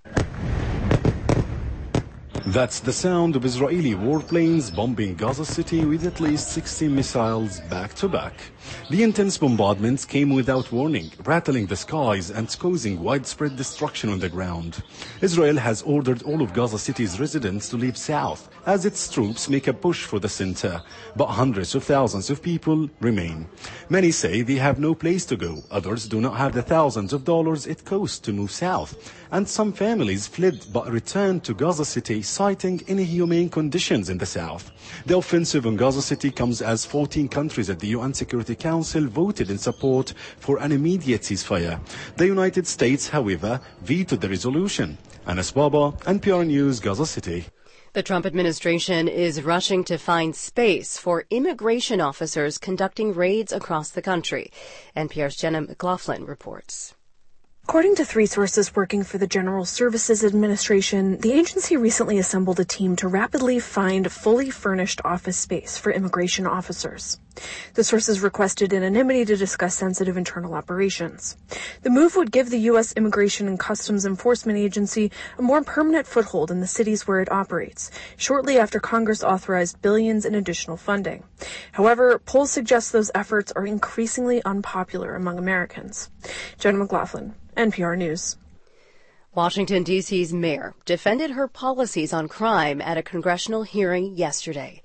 [SPEAKER 20] That's the sound of Israeli warplanes bombing Gaza City with at least 60 missiles back-to-back. The intense bombardments came without warning, rattling the skies and causing widespread destruction on the ground. Israel has ordered all of Gaza City's residents to leave south as its troops make a push for the center, but hundreds of thousands of people remain. Many say they have no place to go. Others do not have the thousands of dollars it costs to move south. And some families fled but returned to Gaza City, citing inhumane conditions in the south. The offensive in Gaza City comes as 14 countries at the UN Security Council voted in support for an immediate ceasefire. The United States, however, vetoed the resolution. Anas Baba, NPR News, Gaza City.
[SPEAKER 4] The Trump administration is rushing to find space for immigration officers conducting raids across the country. NPR's Jenna McLaughlin reports.
[SPEAKER 21] According to 3 sources working for the General Services Administration, the agency recently assembled a team to rapidly find fully furnished office space for immigration officers. The sources requested anonymity to discuss sensitive internal operations. The move would give the U.S. Immigration and Customs Enforcement Agency a more permanent foothold in the cities where it operates, shortly after Congress authorized billions in additional funding. However, polls suggest those efforts are increasingly unpopular among Americans. Jenna McLaughlin, NPR News.
[SPEAKER 4] Washington, D.C.'s mayor defended her policies on crime at a congressional hearing yesterday.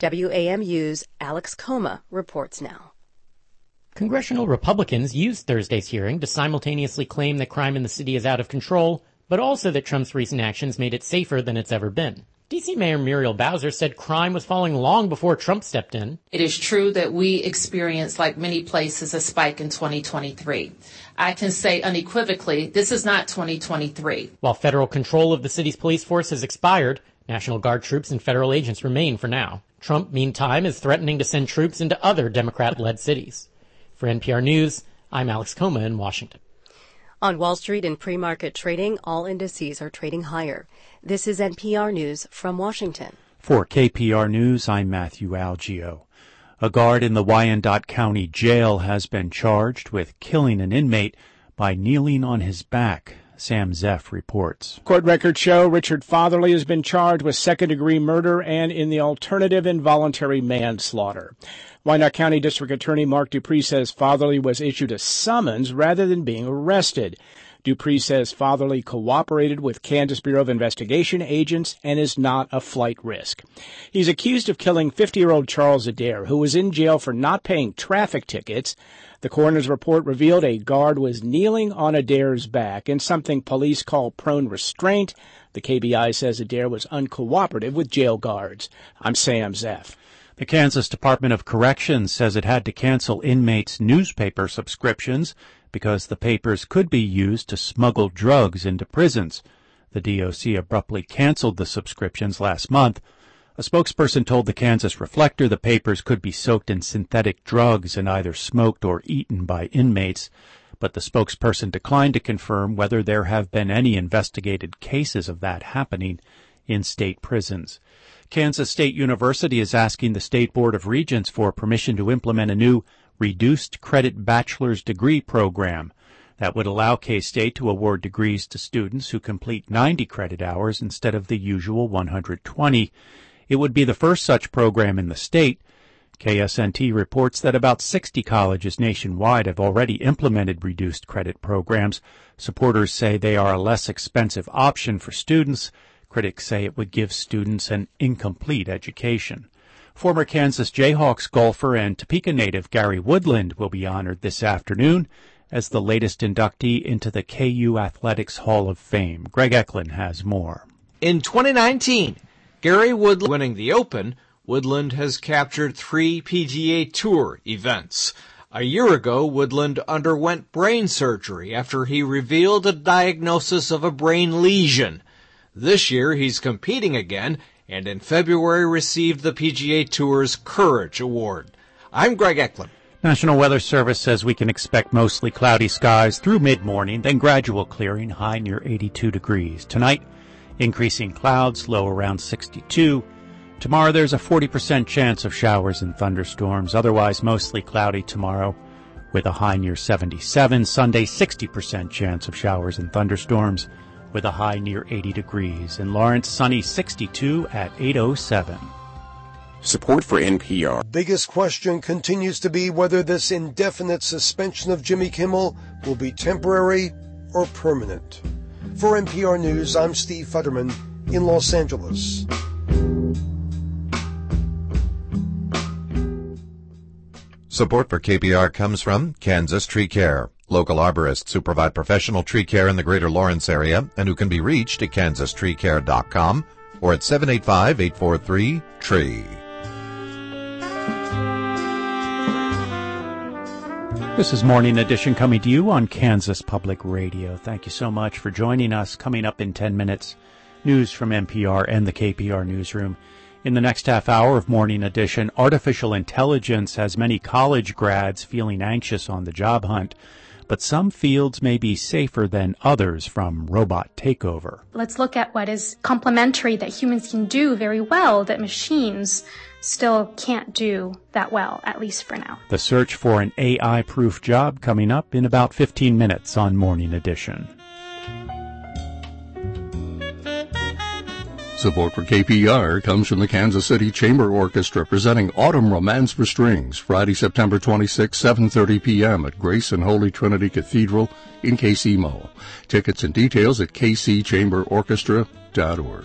[SPEAKER 4] WAMU's Alex Coma reports now.
[SPEAKER 23] Congressional Republicans used Thursday's hearing to simultaneously claim that crime in the city is out of control, but also that Trump's recent actions made it safer than it's ever been. D.C. Mayor Muriel Bowser said crime was falling long before Trump stepped in.
[SPEAKER 25] It is true that we experienced, like many places, a spike in 2023. I can say unequivocally, this is not 2023.
[SPEAKER 23] While federal control of the city's police force has expired, National Guard troops and federal agents remain for now. Trump, meantime, is threatening to send troops into other Democrat-led cities. For NPR News, I'm Alex Coma in Washington.
[SPEAKER 4] On Wall Street and pre-market trading, all indices are trading higher. This is NPR News from Washington.
[SPEAKER 1] For KPR News, I'm Matthew Algio. A guard in the Wyandotte County Jail has been charged with killing an inmate by kneeling on his back. Sam Zeff reports.
[SPEAKER 6] Court records show Richard Fatherly has been charged with second-degree murder and in the alternative involuntary manslaughter. Wyandotte County District Attorney Mark Dupree says Fatherly was issued a summons rather than being arrested. Dupree says Fatherly cooperated with Kansas Bureau of Investigation agents and is not a flight risk. He's accused of killing 50-year-old Charles Adair, who was in jail for not paying traffic tickets. The coroner's report revealed a guard was kneeling on Adair's back in something police call prone restraint. The KBI says Adair was uncooperative with jail guards. I'm Sam Zeff.
[SPEAKER 1] The Kansas Department of Corrections says it had to cancel inmates' newspaper subscriptions because the papers could be used to smuggle drugs into prisons. The DOC abruptly canceled the subscriptions last month. A spokesperson told the Kansas Reflector the papers could be soaked in synthetic drugs and either smoked or eaten by inmates, but the spokesperson declined to confirm whether there have been any investigated cases of that happening in state prisons. Kansas State University is asking the State Board of Regents for permission to implement a new reduced credit bachelor's degree program that would allow K-State to award degrees to students who complete 90 credit hours instead of the usual 120. It would be the first such program in the state. KSNT reports that about 60 colleges nationwide have already implemented reduced credit programs. Supporters say they are a less expensive option for students. Critics say it would give students an incomplete education. Former Kansas Jayhawks golfer and Topeka native Gary Woodland will be honored this afternoon as the latest inductee into the KU Athletics Hall of Fame. Greg Eklund has more.
[SPEAKER 3] In 2019, Gary Woodland winning the Open, Woodland has captured 3 PGA Tour events. A year ago, Woodland underwent brain surgery after he revealed a diagnosis of a brain lesion. This year, he's competing again, and in February received the PGA Tour's Courage Award. I'm Greg Eklund.
[SPEAKER 1] National Weather Service says we can expect mostly cloudy skies through mid-morning, then gradual clearing, high near 82 degrees. Tonight, increasing clouds, low around 62. Tomorrow, there's a 40% chance of showers and thunderstorms. Otherwise, mostly cloudy tomorrow with a high near 77. Sunday, 60% chance of showers and thunderstorms with a high near 80 degrees. In Lawrence, sunny 62 at 8:07.
[SPEAKER 5] Support for NPR.
[SPEAKER 7] Biggest question continues to be whether this indefinite suspension of Jimmy Kimmel will be temporary or permanent. For NPR News, I'm Steve Futterman in Los Angeles.
[SPEAKER 8] Support for KPR comes from Kansas Tree Care, local arborists who provide professional tree care in the greater Lawrence area and who can be reached at kansastreecare.com or at 785-843-TREE.
[SPEAKER 1] This is Morning Edition coming to you on Kansas Public Radio. Thank you so much for joining us. Coming up in 10 minutes, news from NPR and the KPR newsroom. In the next half hour of Morning Edition, artificial intelligence has many college grads feeling anxious on the job hunt, but some fields may be safer than others from robot takeover.
[SPEAKER 11] Let's look at what is complementary that humans can do very well that machines still can't do that well, at least for now.
[SPEAKER 1] The search for an AI-proof job coming up in about 15 minutes on Morning Edition.
[SPEAKER 9] Support for KPR comes from the Kansas City Chamber Orchestra presenting Autumn Romance for Strings, Friday, September 26, 7:30 p.m. at Grace and Holy Trinity Cathedral in KCMO. Tickets and details at kcchamberorchestra.org.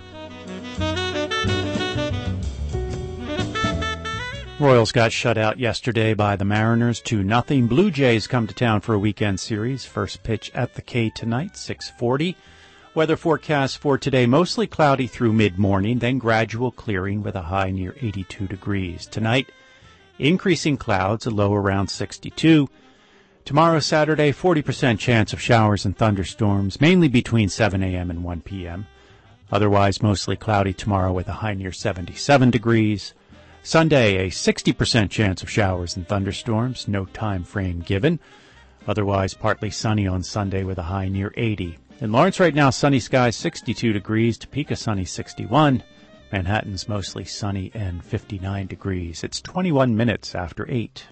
[SPEAKER 1] Royals got shut out yesterday by the Mariners 2-0. Blue Jays come to town for a weekend series. First pitch at the K tonight, 6:40. Weather forecast for today, mostly cloudy through mid-morning, then gradual clearing with a high near 82 degrees. Tonight, increasing clouds, a low around 62. Tomorrow, Saturday, 40% chance of showers and thunderstorms, mainly between 7 a.m. and 1 p.m. Otherwise, mostly cloudy tomorrow with a high near 77 degrees. Sunday, a 60% chance of showers and thunderstorms, no time frame given. Otherwise, partly sunny on Sunday with a high near 80. In Lawrence right now, sunny skies, 62 degrees. Topeka, sunny, 61. Manhattan's mostly sunny and 59 degrees. It's 21 minutes after 8.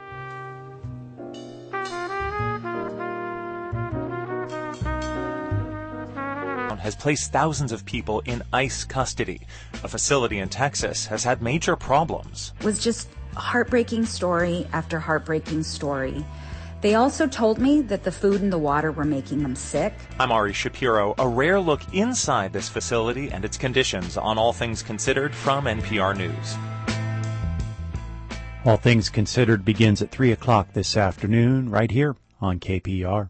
[SPEAKER 14] Has placed thousands of people in ICE custody. A facility in Texas has had major problems.
[SPEAKER 15] It was just heartbreaking story after heartbreaking story. They also told me that the food and the water were making them sick.
[SPEAKER 14] I'm Ari Shapiro. A rare look inside this facility and its conditions on All Things Considered from NPR News.
[SPEAKER 1] All Things Considered begins at 3 o'clock this afternoon, right here on KPR.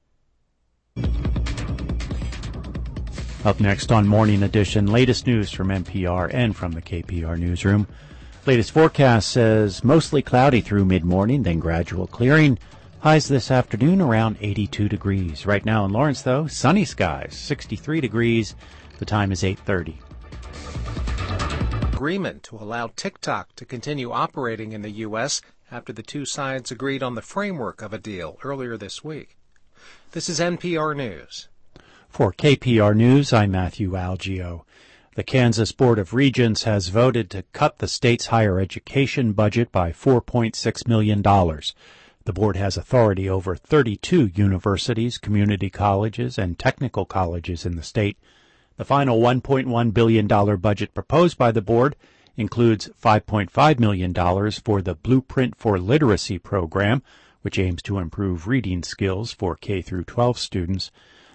[SPEAKER 1] Up next on Morning Edition, latest news from NPR and from the KPR newsroom. Latest forecast says mostly cloudy through mid-morning, then gradual clearing. Highs this afternoon around 82 degrees. Right now in Lawrence, though, sunny skies, 63 degrees. The time is 8:30.
[SPEAKER 13] Agreement to allow TikTok to continue operating in the U.S. after the two sides agreed on the framework of a deal earlier this week. This is NPR News.
[SPEAKER 1] For KPR News, I'm Matthew Algio. The Kansas Board of Regents has voted to cut the state's higher education budget by $4.6 million. The board has authority over 32 universities, community colleges, and technical colleges in the state. The final $1.1 billion budget proposed by the board includes $5.5 million for the Blueprint for Literacy program, which aims to improve reading skills for K-12 students.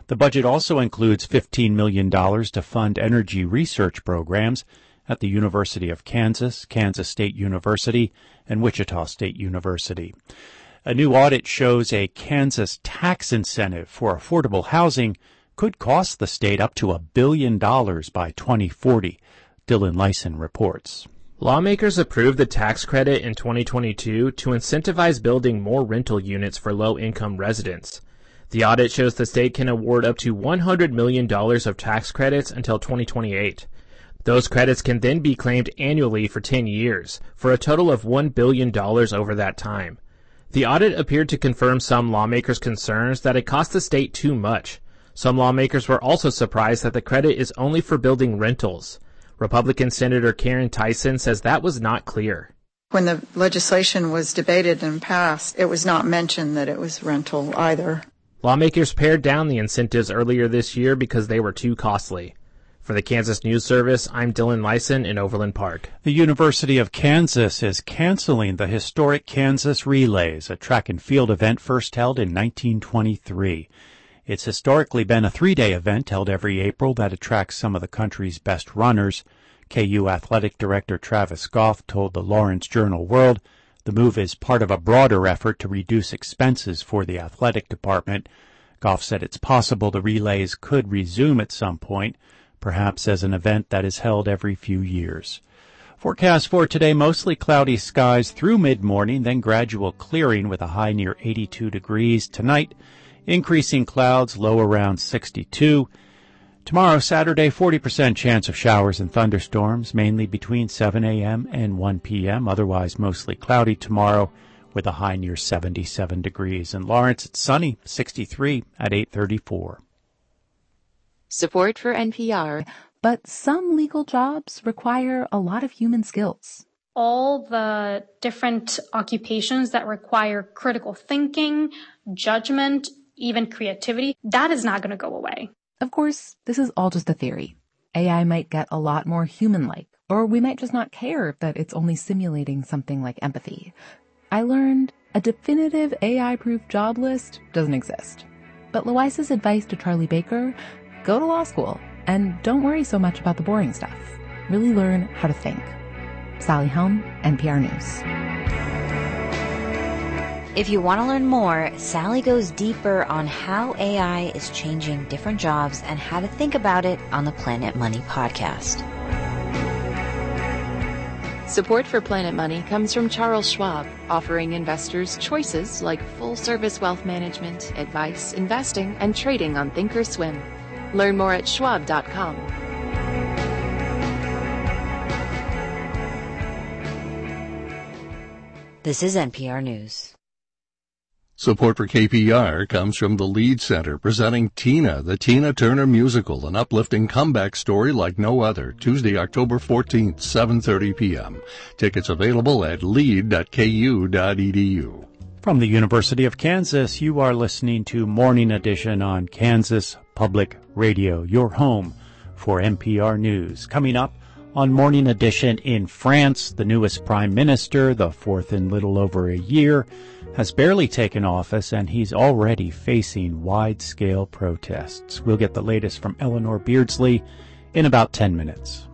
[SPEAKER 1] The budget also includes $15 million to fund energy research programs at the University of Kansas, Kansas State University, and Wichita State University. A new audit shows a Kansas tax incentive for affordable housing could cost the state up to $1 billion by 2040. Dylan Lyson reports.
[SPEAKER 12] Lawmakers approved the tax credit in 2022 to incentivize building more rental units for low-income residents. The audit shows the state can award up to $100 million of tax credits until 2028. Those credits can then be claimed annually for 10 years, for a total of $1 billion over that time. The audit appeared to confirm some lawmakers' concerns that it cost the state too much. Some lawmakers were also surprised that the credit is only for building rentals. Republican Senator Karen Tyson says that was not clear.
[SPEAKER 16] When the legislation was debated and passed, it was not mentioned that it was rental either.
[SPEAKER 12] Lawmakers pared down the incentives earlier this year because they were too costly. For the Kansas News Service, I'm Dylan Lyson in Overland Park.
[SPEAKER 1] The University of Kansas is canceling the historic Kansas Relays, a track and field event first held in 1923. It's historically been a 3-day event held every April that attracts some of the country's best runners. KU Athletic Director Travis Goff told the Lawrence Journal-World the move is part of a broader effort to reduce expenses for the athletic department. Goff said it's possible the relays could resume at some point, perhaps as an event that is held every few years. Forecast for today, mostly cloudy skies through mid-morning, then gradual clearing with a high near 82 degrees. Tonight, increasing clouds, low around 62. Tomorrow, Saturday, 40% chance of showers and thunderstorms, mainly between 7 a.m. and 1 p.m. Otherwise, mostly cloudy tomorrow with a high near 77 degrees. In Lawrence, it's sunny, 63 at 8:34.
[SPEAKER 17] Support for NPR.
[SPEAKER 18] But some legal jobs require a lot of human skills.
[SPEAKER 11] All the different occupations that require critical thinking, judgment, even creativity, that is not going to go away.
[SPEAKER 18] Of course, this is all just a theory. AI might get a lot more human-like, or we might just not care that it's only simulating something like empathy. I learned a definitive AI-proof job list doesn't exist. But Loisa's advice to Charlie Baker: go to law school and don't worry so much about the boring stuff. Really learn how to think. Sally Helm, NPR News.
[SPEAKER 2] If you want to learn more, Sally goes deeper on how AI is changing different jobs and how to think about it on the Planet Money podcast.
[SPEAKER 17] Support for Planet Money comes from Charles Schwab, offering investors choices like full-service wealth management, advice, investing, and trading on Thinkorswim. Learn more at schwab.com.
[SPEAKER 2] This is NPR News.
[SPEAKER 9] Support for KPR comes from the Lead Center, presenting Tina, the Tina Turner Musical, an uplifting comeback story like no other, Tuesday, October 14th, 7:30 p.m. Tickets available at lead.ku.edu.
[SPEAKER 1] From the University of Kansas, you are listening to Morning Edition on Kansas Public Radio, your home for NPR News. Coming up on Morning Edition, in France, the newest prime minister, the fourth in little over a year, has barely taken office, and he's already facing wide-scale protests. We'll get the latest from Eleanor Beardsley in about 10 minutes.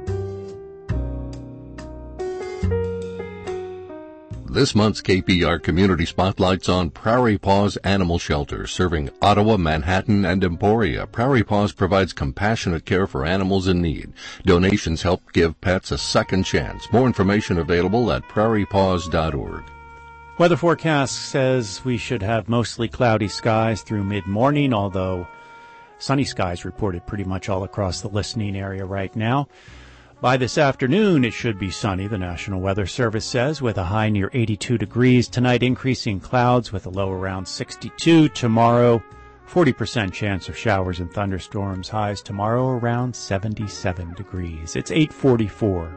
[SPEAKER 9] This month's KPR Community Spotlight's on Prairie Paws Animal Shelter, serving Ottawa, Manhattan, and Emporia. Prairie Paws provides compassionate care for animals in need. Donations help give pets a second chance. More information available at prairiepaws.org.
[SPEAKER 1] Weather forecast says we should have mostly cloudy skies through mid-morning, although sunny skies reported pretty much all across the listening area right now. By this afternoon, it should be sunny, the National Weather Service says, with a high near 82 degrees. Tonight, increasing clouds with a low around 62. Tomorrow, 40% chance of showers and thunderstorms. Highs tomorrow around 77 degrees. It's 8:44.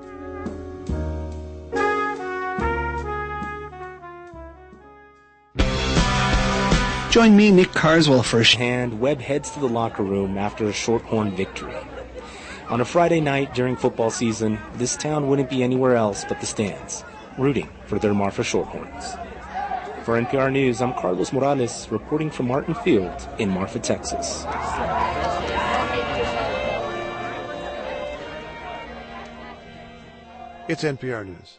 [SPEAKER 19] Join me, Nick Carswell, for a hand. Webb heads to the locker room after a Shorthorn victory. On a Friday night during football season, this town wouldn't be anywhere else but the stands, rooting for their Marfa Shorthorns. For NPR News, I'm Carlos Morales, reporting from Martin Field in Marfa, Texas.
[SPEAKER 10] It's NPR News.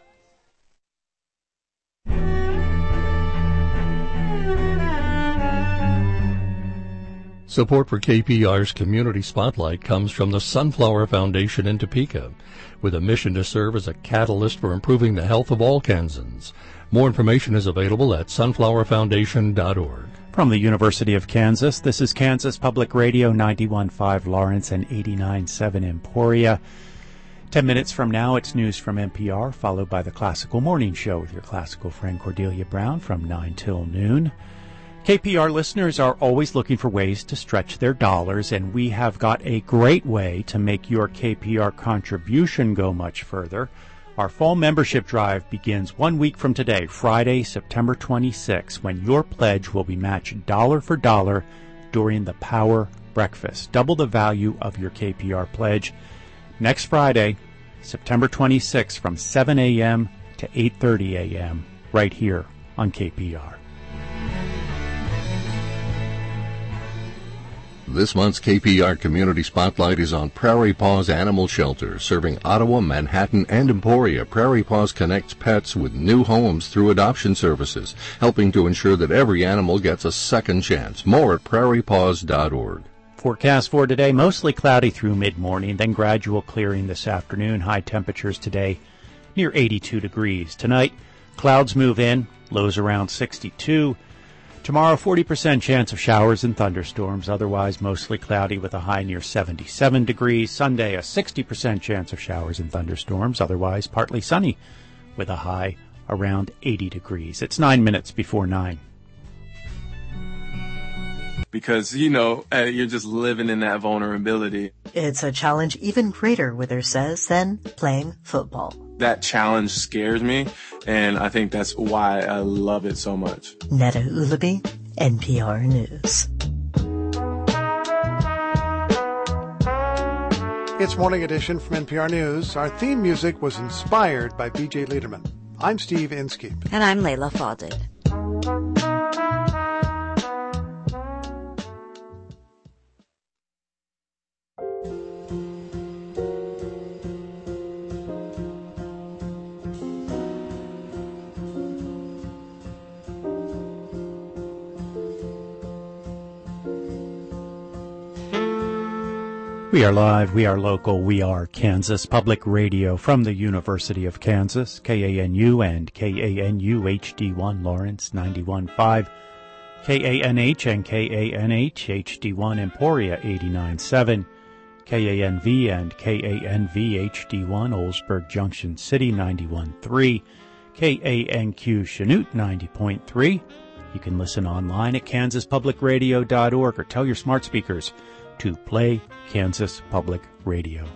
[SPEAKER 9] Support for KPR's Community Spotlight comes from the Sunflower Foundation in Topeka, with a mission to serve as a catalyst for improving the health of all Kansans. More information is available at sunflowerfoundation.org.
[SPEAKER 1] From the University of Kansas, this is Kansas Public Radio, 91.5 Lawrence and 89.7 Emporia. 10 minutes from now, it's news from NPR, followed by the Classical Morning Show with your classical friend Cordelia Brown from 9 till noon. KPR listeners are always looking for ways to stretch their dollars, and we have got a great way to make your KPR contribution go much further. Our fall membership drive begins 1 week from today, Friday, September 26, when your pledge will be matched dollar for dollar during the Power Breakfast. Double the value of your KPR pledge. Next Friday, September 26, from 7 a.m. to 8:30 a.m., right here on KPR.
[SPEAKER 9] This month's KPR Community Spotlight is on Prairie Paws Animal Shelter, serving Ottawa, Manhattan, and Emporia. Prairie Paws connects pets with new homes through adoption services, helping to ensure that every animal gets a second chance. More at prairiepaws.org.
[SPEAKER 1] Forecast for today, mostly cloudy through mid-morning, then gradual clearing this afternoon. High temperatures today near 82 degrees. Tonight, clouds move in, lows around 62. Tomorrow, 40% chance of showers and thunderstorms, otherwise mostly cloudy with a high near 77 degrees. Sunday, a 60% chance of showers and thunderstorms, otherwise partly sunny with a high around 80 degrees. It's 9 minutes before 9.
[SPEAKER 20] Because, you're just living in that vulnerability.
[SPEAKER 21] It's a challenge even greater, Wither says, than playing football.
[SPEAKER 20] That challenge scares me, and I think that's why I love it so much.
[SPEAKER 21] Netta Ulaby, NPR News.
[SPEAKER 10] It's Morning Edition from NPR News. Our theme music was inspired by B.J. Liederman. I'm Steve Inskeep.
[SPEAKER 2] And I'm Layla Fadil.
[SPEAKER 1] We are live, we are local, we are Kansas Public Radio from the University of Kansas, KANU and KANU HD1 Lawrence 91.5, KANH and KANH HD1 Emporia 89.7, KANV and KANV HD1 Oldsburg Junction City 91.3, KANQ Chanute 90.3. You can listen online at kansaspublicradio.org or tell your smart speakers to play Kansas Public Radio.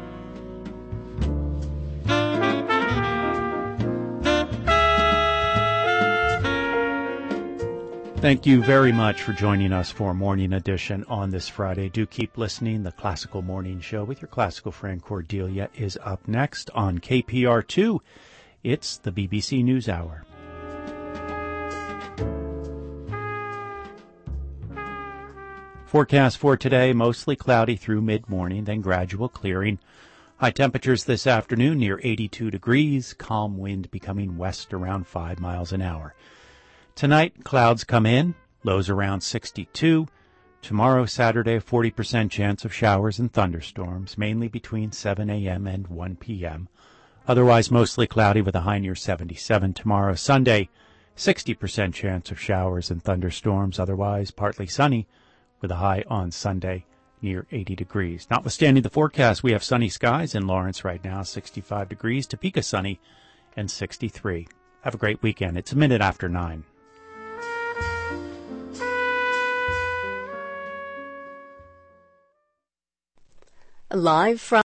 [SPEAKER 1] Thank you very much for joining us for Morning Edition on this Friday. Do keep listening. The Classical Morning Show with your classical friend Cordelia is up next on KPR2. It's the BBC News Hour. Forecast for today, mostly cloudy through mid-morning, then gradual clearing. High temperatures this afternoon near 82 degrees, calm wind becoming west around 5 miles an hour. Tonight, clouds come in, lows around 62. Tomorrow, Saturday, 40% chance of showers and thunderstorms, mainly between 7 a.m. and 1 p.m. Otherwise, mostly cloudy with a high near 77. Tomorrow, Sunday, 60% chance of showers and thunderstorms, otherwise partly sunny, with a high on Sunday near 80 degrees. Notwithstanding the forecast, we have sunny skies in Lawrence right now, 65 degrees, Topeka sunny, and 63. Have a great weekend. It's a minute after 9.
[SPEAKER 4] Live from